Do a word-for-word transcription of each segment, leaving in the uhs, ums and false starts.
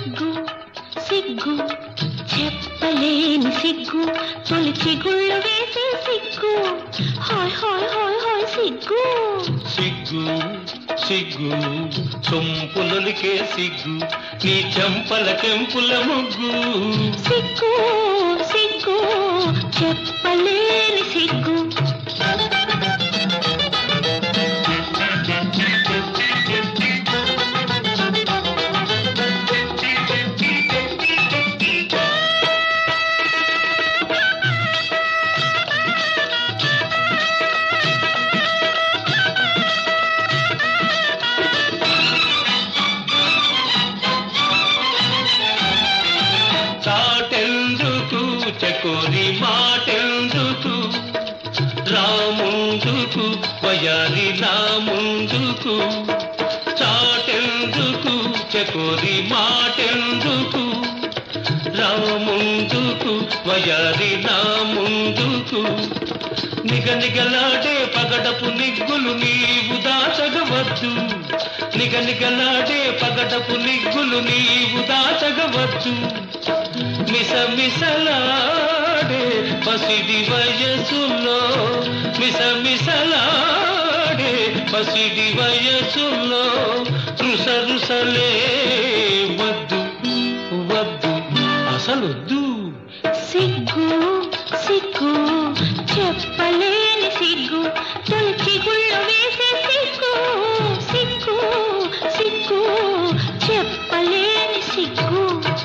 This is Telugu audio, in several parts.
సిగ్గు సిగ్గు చెప్పలేని సిగ్గు తొలి చిగుళ్ళు వేసే సిగ్గు హాయ్ హాయ్ హాయ్ హాయ్ సిగ్గు సిగ్గు సిగ్గు సొంపులొలికే సిగ్గు నీ చెంపల కెంపుల ముగ్గు సిగ్గు సిగ్గు చెప్పలేని సిగ్గు చాటెందుకు చకోరి మాటెందుకు రాముందుకు వయారి రాముందుకు చాటెందుకు చకోరి మాటెందుకు రాముందుకు వయారి రాముందుకు నిగనిగలాడే పగడపు నిగ్గులు నీవు దాచగవద్దు నిగనిగలాడే పగడపు నిగ్గులు నీవు దాచగవద్దు మిసమిసలాడే పసిడి వయసులో మిసమిసలాడే పసిడి వయసులో రుసరుసలే వద్దు వద్దు అసలొద్దు సిగ్గు సిగ్గు చెప్పలేని సిగ్గు తొలి చిగుళ్ళు వేసే సిగ్గు సిగ్గు సిగ్గు చెప్పలేని సిగ్గు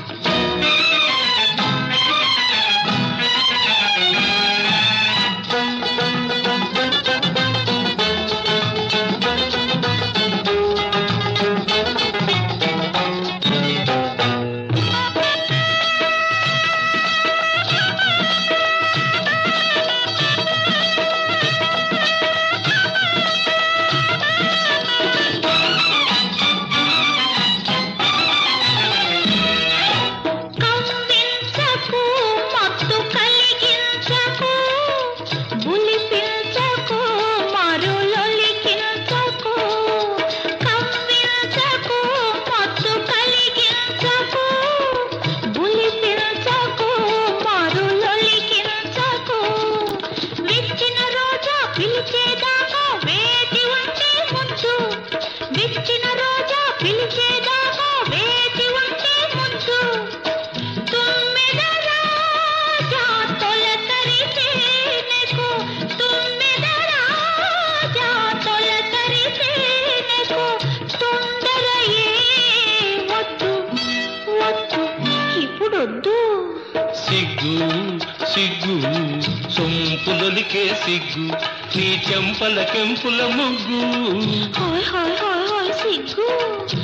పిలిచేదాకా వేచి ఉంటే ముందు విచ్చిన రోజా పిలిచేదాకా వేచి ఉంటే ముందు తుమ్మెద రాజా తొలకరిసేనెకు తుమ్మెద రాజా తొలకరిసేనెకు తొందర ఏ వద్దు వద్దు ఇప్పుడొద్దు సిగ్గు సిగ్గు సొంపులొలికే సిగ్గు నీ చెంపల కెంపుల ముగ్గు హాయ్ హాయ్ హాయ్ హాయ్ సిగ్గు